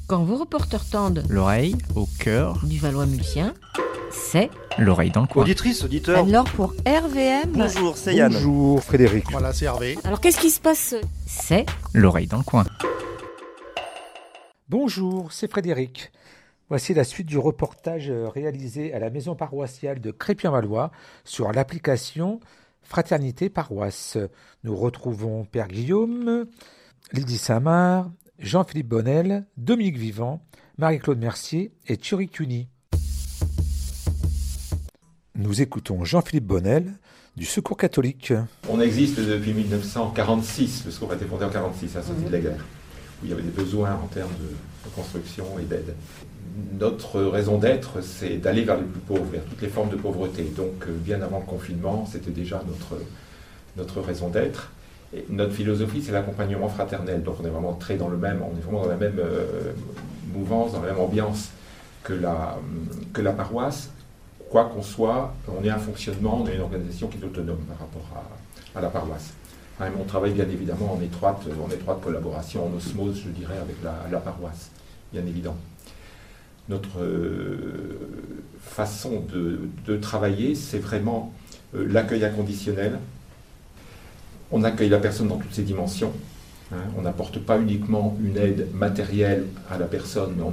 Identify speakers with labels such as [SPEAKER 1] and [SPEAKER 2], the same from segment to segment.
[SPEAKER 1] Quand vos reporters tendent
[SPEAKER 2] l'oreille au cœur
[SPEAKER 1] du Valois-Mulsien, c'est
[SPEAKER 2] l'oreille dans le coin.
[SPEAKER 3] Auditrice, auditeur.
[SPEAKER 1] alors pour RVM.
[SPEAKER 3] Bonjour, c'est Yann.
[SPEAKER 4] Bonjour Frédéric.
[SPEAKER 5] Voilà, c'est Hervé.
[SPEAKER 1] Alors qu'est-ce qui se passe? C'est
[SPEAKER 2] L'oreille dans le coin.
[SPEAKER 4] Bonjour, c'est Frédéric. Voici la suite du reportage réalisé à la maison paroissiale de Crépy-en-Valois sur l'application Fraternité Paroisse. Nous retrouvons Père Guillaume, Lydie Samar, Jean-Philippe Bonnel, Dominique Vivant, Marie-Claude Mercier et Thierry Cuny. Nous écoutons Jean-Philippe Bonnel du Secours catholique.
[SPEAKER 6] On existe depuis 1946, le Secours a été fondé en 1946 à la sortie de la guerre, où il y avait des besoins en termes de construction et d'aide. Notre raison d'être, c'est d'aller vers les plus pauvres, vers toutes les formes de pauvreté. Donc, bien avant le confinement, c'était déjà notre raison d'être. Et notre philosophie, c'est l'accompagnement fraternel. Donc, on est vraiment on est vraiment dans la même mouvance, dans la même ambiance que la paroisse. Quoi qu'on soit, on est un fonctionnement, on est une organisation qui est autonome par rapport à la paroisse. On travaille bien évidemment en étroite collaboration, en osmose, je dirais, avec la paroisse, bien évident. Notre façon de travailler, c'est vraiment l'accueil inconditionnel. On accueille la personne dans toutes ses dimensions. On n'apporte pas uniquement une aide matérielle à la personne, mais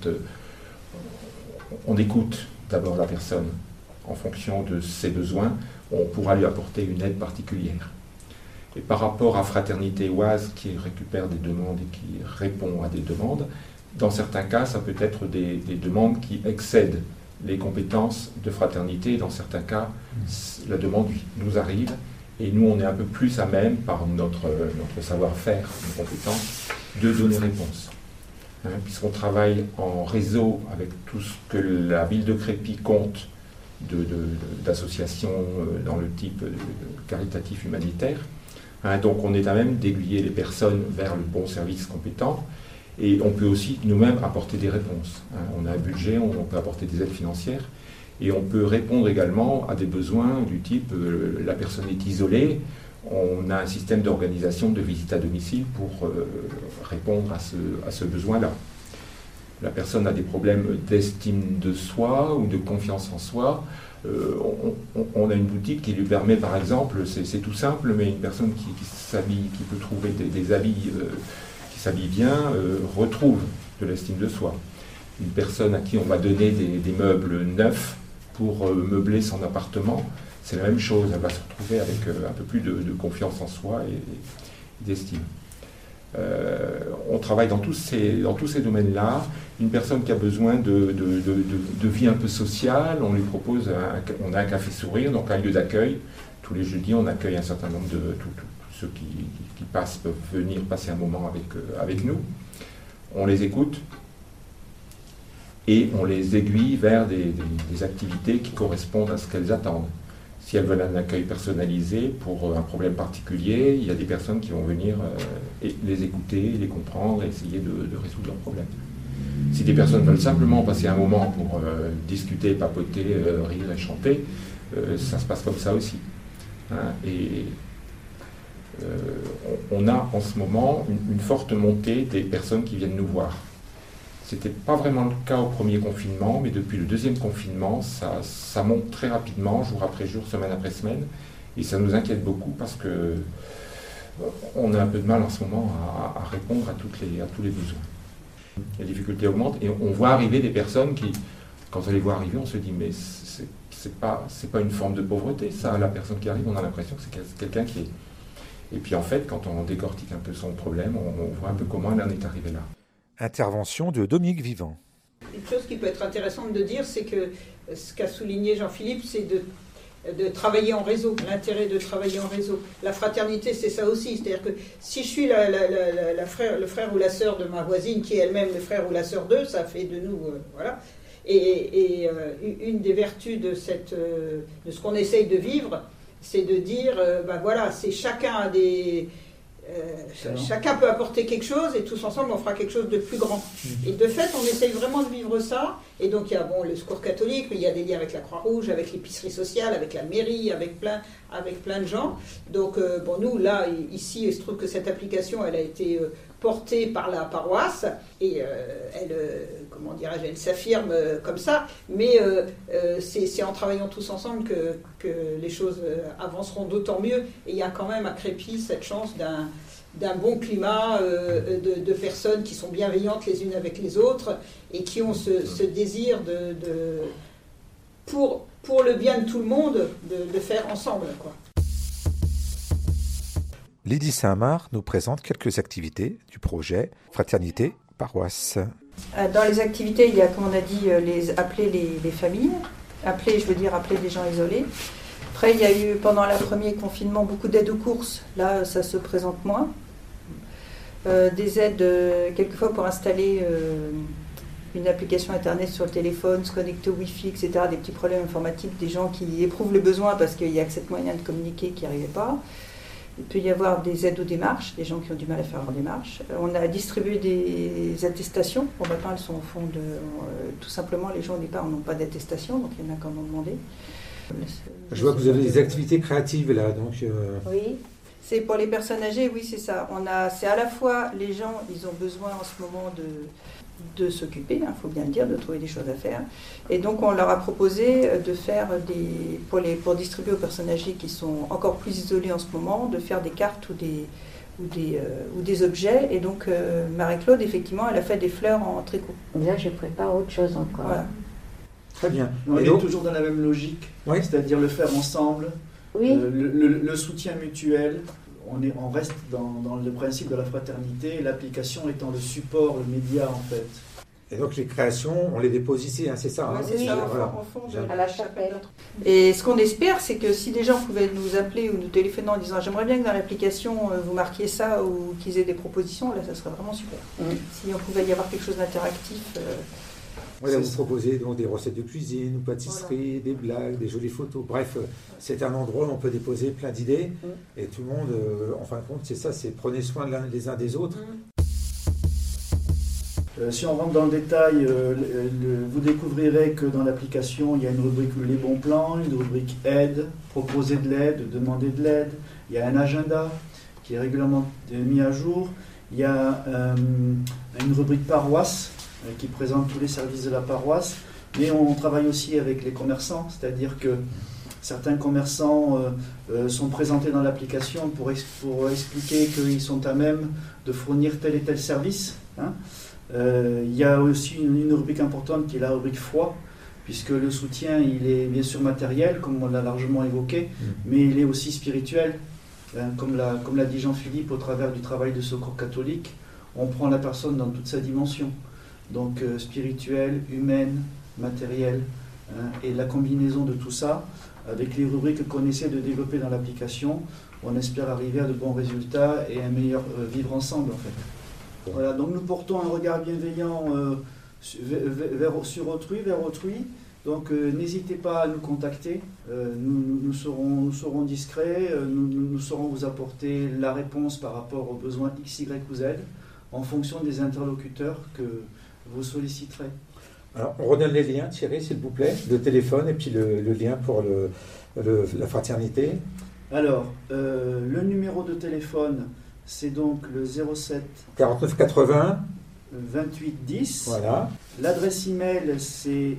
[SPEAKER 6] on écoute d'abord la personne. En fonction de ses besoins, on pourra lui apporter une aide particulière. Et par rapport à Fraternité Oise, qui récupère des demandes et qui répond à des demandes, dans certains cas, ça peut être des demandes qui excèdent les compétences de fraternité. Dans certains cas, la demande nous arrive et nous, on est un peu plus à même, par notre savoir-faire, nos compétences, de donner réponse. Puisqu'on travaille en réseau avec tout ce que la ville de Crépy compte d'associations dans le type caritatif humanitaire. Donc on est à même d'aiguiller les personnes vers le bon service compétent. Et on peut aussi nous-mêmes apporter des réponses. On a un budget, on peut apporter des aides financières et on peut répondre également à des besoins du type la personne est isolée, on a un système d'organisation de visite à domicile pour répondre à ce besoin-là. La personne a des problèmes d'estime de soi ou de confiance en soi. On a une boutique qui lui permet, par exemple, c'est tout simple, mais une personne qui s'habille, qui peut trouver des habits qui s'habille bien, retrouve de l'estime de soi. Une personne à qui on va donner des meubles neufs pour meubler son appartement, c'est la même chose, elle va se retrouver avec un peu plus de confiance en soi et d'estime. On travaille dans tous ces domaines-là. Une personne qui a besoin de vie un peu sociale, on lui propose, on a un café sourire, donc un lieu d'accueil. Tous les jeudis, on accueille un certain nombre de tous ceux qui passent peuvent venir passer un moment avec nous. On les écoute et on les aiguille vers des activités qui correspondent à ce qu'elles attendent. Si elles veulent un accueil personnalisé pour un problème particulier, il y a des personnes qui vont venir les écouter, les comprendre et essayer de résoudre leurs problèmes. Si des personnes veulent simplement passer un moment pour discuter, papoter, rire et chanter, ça se passe comme ça aussi. On a en ce moment une forte montée des personnes qui viennent nous voir. Ce n'était pas vraiment le cas au premier confinement, mais depuis le deuxième confinement, ça monte très rapidement, jour après jour, semaine après semaine, et ça nous inquiète beaucoup parce que on a un peu de mal en ce moment à répondre à tous les besoins. Les difficultés augmentent et on voit arriver des personnes qui, quand on les voit arriver, on se dit mais c'est pas une forme de pauvreté, ça, la personne qui arrive, on a l'impression que c'est quelqu'un qui est... Et puis en fait, quand on décortique un peu son problème, on voit un peu comment elle en est arrivée là.
[SPEAKER 4] Intervention de Dominique Vivant.
[SPEAKER 7] Une chose qui peut être intéressante de dire, c'est que ce qu'a souligné Jean-Philippe, c'est de travailler en réseau, l'intérêt de travailler en réseau. La fraternité, c'est ça aussi. C'est-à-dire que si je suis le frère ou la sœur de ma voisine, qui est elle-même le frère ou la sœur d'eux, ça fait de nous... voilà. Et une des vertus de ce qu'on essaye de vivre, c'est de dire, voilà, c'est chacun a des... chacun peut apporter quelque chose et tous ensemble on fera quelque chose de plus grand. Et de fait on essaye vraiment de vivre ça. Et donc il y a le Secours catholique, mais il y a des liens avec la Croix-Rouge, avec l'épicerie sociale, avec la mairie, avec plein de gens. Donc nous là ici il se trouve que cette application elle a été portée par la paroisse, et elle s'affirme comme ça, mais c'est en travaillant tous ensemble que les choses avanceront d'autant mieux, et il y a quand même à Crépy cette chance d'un bon climat, de personnes qui sont bienveillantes les unes avec les autres, et qui ont ce désir pour le bien de tout le monde, de faire ensemble, quoi.
[SPEAKER 4] Lydie Saint-Marc nous présente quelques activités du projet Fraternité Paroisse.
[SPEAKER 3] Dans les activités, il y a, comme on a dit, appeler les familles, appeler des gens isolés. Après, il y a eu, pendant le premier confinement, beaucoup d'aides aux courses. Là, ça se présente moins. Des aides, quelquefois, pour installer une application Internet sur le téléphone, se connecter au Wi-Fi, etc. Des petits problèmes informatiques, des gens qui éprouvent le besoin parce qu'il y a que cette moyen de communiquer qui n'y arrivait pas. Il peut y avoir des aides aux démarches, des gens qui ont du mal à faire leurs démarches. On a distribué des attestations. Bon, maintenant, elles sont au fond de... tout simplement, les gens au départ n'ont pas d'attestation, donc il y en a qui en ont demandé.
[SPEAKER 4] Je vois que vous avez des activités créatives là, donc...
[SPEAKER 3] Oui, c'est pour les personnes âgées, oui, c'est ça. C'est à la fois, les gens, ils ont besoin en ce moment de s'occuper, faut bien le dire, de trouver des choses à faire. Et donc on leur a proposé de faire pour distribuer aux personnes âgées qui sont encore plus isolées en ce moment, de faire des cartes ou des objets. Et donc Marie-Claude, effectivement, elle a fait des fleurs en tricot.
[SPEAKER 1] Là, je prépare autre chose encore.
[SPEAKER 3] Voilà.
[SPEAKER 4] Très bien.
[SPEAKER 5] On est toujours dans la même logique,
[SPEAKER 4] oui.
[SPEAKER 5] C'est-à-dire le faire ensemble,
[SPEAKER 1] Oui.
[SPEAKER 5] Le soutien mutuel. On reste dans le principe de la fraternité, l'application étant le support, le média en fait.
[SPEAKER 4] Et donc les créations, on les dépose ici, c'est ça,
[SPEAKER 3] Oui, c'est ça, au fond
[SPEAKER 1] à la chapelle.
[SPEAKER 3] Et ce qu'on espère, c'est que si des gens pouvaient nous appeler ou nous téléphoner en disant « j'aimerais bien que dans l'application vous marquiez ça » ou qu'ils aient des propositions, là ça serait vraiment super. Si on pouvait y avoir quelque chose d'interactif...
[SPEAKER 4] Voilà, vous proposez donc des recettes de cuisine, pâtisserie, des blagues, des jolies photos. Bref, c'est un endroit où on peut déposer plein d'idées. Et tout le monde, en fin de compte, c'est ça, c'est prenez soin les uns des autres.
[SPEAKER 5] Si on rentre dans le détail, vous découvrirez que dans l'application, il y a une rubrique les bons plans, une rubrique aide, proposer de l'aide, demander de l'aide. Il y a un agenda qui est régulièrement mis à jour. Il y a une rubrique paroisse qui présente tous les services de la paroisse, mais on travaille aussi avec les commerçants, c'est-à-dire que certains commerçants sont présentés dans l'application pour expliquer qu'ils sont à même de fournir tel et tel service. Il y a aussi une rubrique importante qui est la rubrique foi, puisque le soutien il est bien sûr matériel, comme on l'a largement évoqué, mais il est aussi spirituel, comme l'a dit Jean-Philippe au travers du travail de secours catholique, on prend la personne dans toute sa dimension. Donc spirituelle, humaine, matérielle, et la combinaison de tout ça, avec les rubriques qu'on essaie de développer dans l'application, on espère arriver à de bons résultats et un meilleur vivre ensemble en fait. Voilà, donc nous portons un regard bienveillant sur autrui, vers autrui, donc n'hésitez pas à nous contacter, nous serons discrets, nous saurons vous apporter la réponse par rapport aux besoins X, Y ou Z, en fonction des interlocuteurs que vous solliciterez.
[SPEAKER 4] Alors, on redonne les liens, Thierry, s'il vous plaît, le téléphone et puis le lien pour la fraternité.
[SPEAKER 5] Alors, le numéro de téléphone, c'est donc le 07
[SPEAKER 4] 49 80
[SPEAKER 5] 28 10.
[SPEAKER 4] Voilà.
[SPEAKER 5] L'adresse email, c'est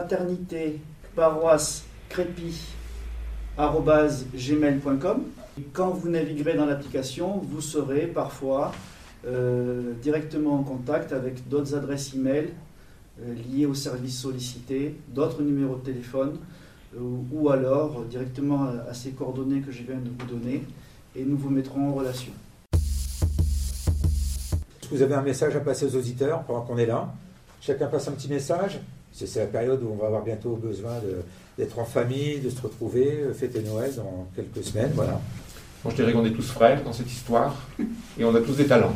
[SPEAKER 5] fraternitéparoissecrépy@gmail.com. Quand vous naviguerez dans l'application, vous serez parfois directement en contact avec d'autres adresses email liées aux services sollicités, d'autres numéros de téléphone, ou alors directement à ces coordonnées que je viens de vous donner, et nous vous mettrons en relation.
[SPEAKER 4] Est-ce que vous avez un message à passer aux auditeurs pendant qu'on est là? Chacun passe un petit message. C'est la période où on va avoir bientôt besoin d'être en famille, de se retrouver, fêter Noël dans quelques semaines. Voilà.
[SPEAKER 6] Moi, je dirais qu'on est tous frères dans cette histoire et on a tous des talents.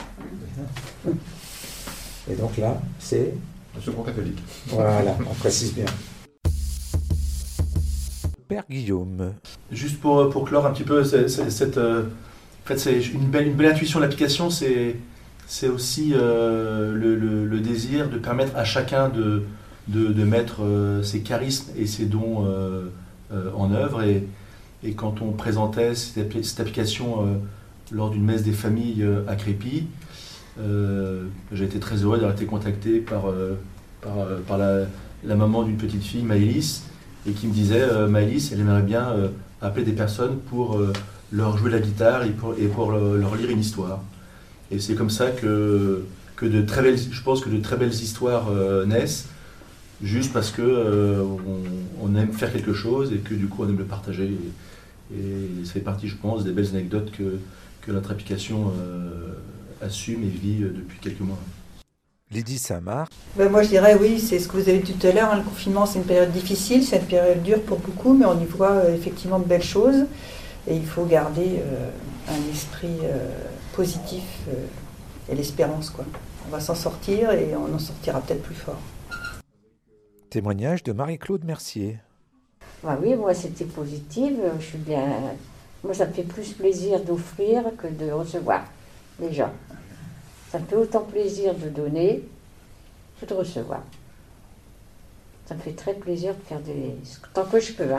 [SPEAKER 4] Et donc là, c'est
[SPEAKER 6] le secours catholique.
[SPEAKER 4] Voilà, on précise bien. Père Guillaume.
[SPEAKER 8] Juste pour clore un petit peu, en fait, c'est une belle intuition de l'application, c'est aussi le désir de permettre à chacun de mettre ses charismes et ses dons en œuvre. Et quand on présentait cette application lors d'une messe des familles à Crépy, J'ai été très heureux d'avoir été contacté par la maman d'une petite fille, Maëlys, et qui me disait Maëlys, elle aimerait bien appeler des personnes pour leur jouer la guitare et pour leur lire une histoire. Et c'est comme ça que je pense que de très belles histoires naissent, juste parce que on aime faire quelque chose et que du coup on aime le partager. Et ça fait partie, je pense, des belles anecdotes que notre application assume et vit depuis quelques mois.
[SPEAKER 4] Lydie Saint-Marc.
[SPEAKER 3] Moi je dirais oui, c'est ce que vous avez dit tout à l'heure, le confinement c'est une période difficile, c'est une période dure pour beaucoup, mais on y voit effectivement de belles choses et il faut garder un esprit positif et l'espérance, quoi. On va s'en sortir et on en sortira peut-être plus fort.
[SPEAKER 4] Témoignage de Marie-Claude Mercier.
[SPEAKER 1] Oui, moi c'était positif, je suis bien. Moi ça me fait plus plaisir d'offrir que de recevoir les gens. Ça me fait autant plaisir de donner que de recevoir. Ça me fait très plaisir de faire tant que je peux.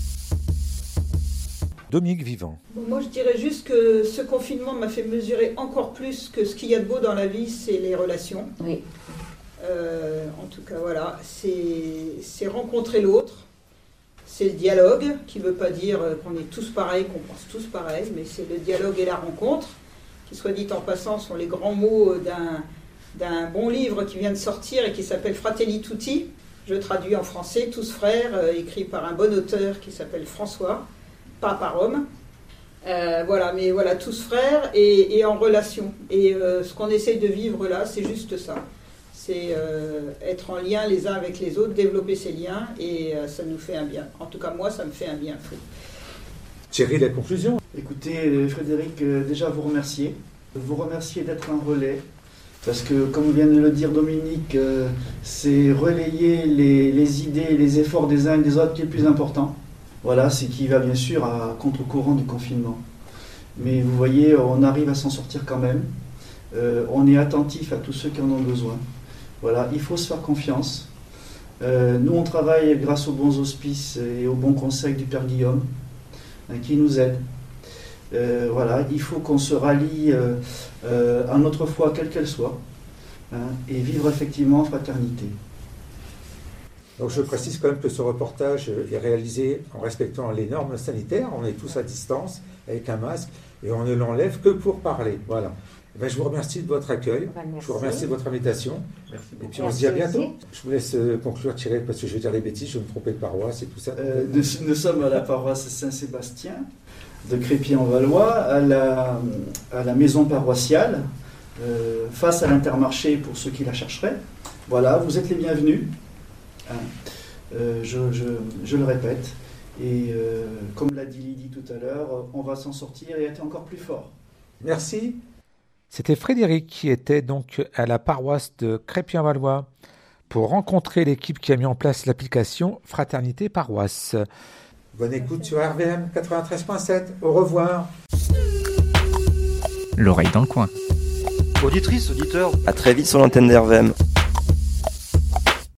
[SPEAKER 4] Dominique Vivant.
[SPEAKER 7] Moi, je dirais juste que ce confinement m'a fait mesurer encore plus que ce qu'il y a de beau dans la vie, c'est les relations.
[SPEAKER 1] Oui.
[SPEAKER 7] En tout cas, voilà, c'est rencontrer l'autre, c'est le dialogue, qui ne veut pas dire qu'on est tous pareils, qu'on pense tous pareil, mais c'est le dialogue et la rencontre, qui, soit dit en passant, sont les grands mots d'un bon livre qui vient de sortir et qui s'appelle Fratelli Tutti. Je traduis en français, Tous frères, écrit par un bon auteur qui s'appelle François, pas par Rome. Mais voilà, tous frères et en relation. Et ce qu'on essaye de vivre là, c'est juste ça. C'est être en lien les uns avec les autres, développer ces liens, et ça nous fait un bien. En tout cas, moi, ça me fait un bien fou.
[SPEAKER 4] Thierry, la conclusion.
[SPEAKER 5] Écoutez, Frédéric, déjà vous remercier. Vous remercier d'être un relais. Parce que, comme vient de le dire Dominique, c'est relayer les idées, les efforts des uns et des autres qui est le plus important. Voilà, c'est qui va bien sûr à contre-courant du confinement. Mais vous voyez, on arrive à s'en sortir quand même. On est attentif à tous ceux qui en ont besoin. Voilà, il faut se faire confiance. Nous, on travaille grâce aux bons auspices et aux bons conseils du Père Guillaume, qui nous aide. Voilà, il faut qu'on se rallie à notre foi, quelle qu'elle soit, et vivre effectivement en fraternité.
[SPEAKER 4] Donc je précise quand même que ce reportage est réalisé en respectant les normes sanitaires. On est tous à distance avec un masque et on ne l'enlève que pour parler. Voilà. Je vous remercie de votre accueil. Je vous remercie de votre invitation.
[SPEAKER 6] Merci beaucoup.
[SPEAKER 4] Et puis on se dit à bientôt. Je vous laisse conclure, Thierry, parce que je vais dire les bêtises, je vais me tromper de paroisse et tout ça.
[SPEAKER 5] Nous sommes à la paroisse Saint-Sébastien de Crépy-en-Valois, à la maison paroissiale, face à l'Intermarché pour ceux qui la chercheraient. Voilà, vous êtes les bienvenus. Je le répète. Et comme l'a dit Lydie tout à l'heure, on va s'en sortir et être encore plus fort.
[SPEAKER 4] Merci. C'était Frédéric qui était donc à la paroisse de Crépy-en-Valois pour rencontrer l'équipe qui a mis en place l'application Fraternité Paroisse. Bonne écoute sur RVM 93.7. Au revoir.
[SPEAKER 2] L'oreille dans le coin.
[SPEAKER 9] Auditrice, auditeur, à très vite sur l'antenne d'RVM.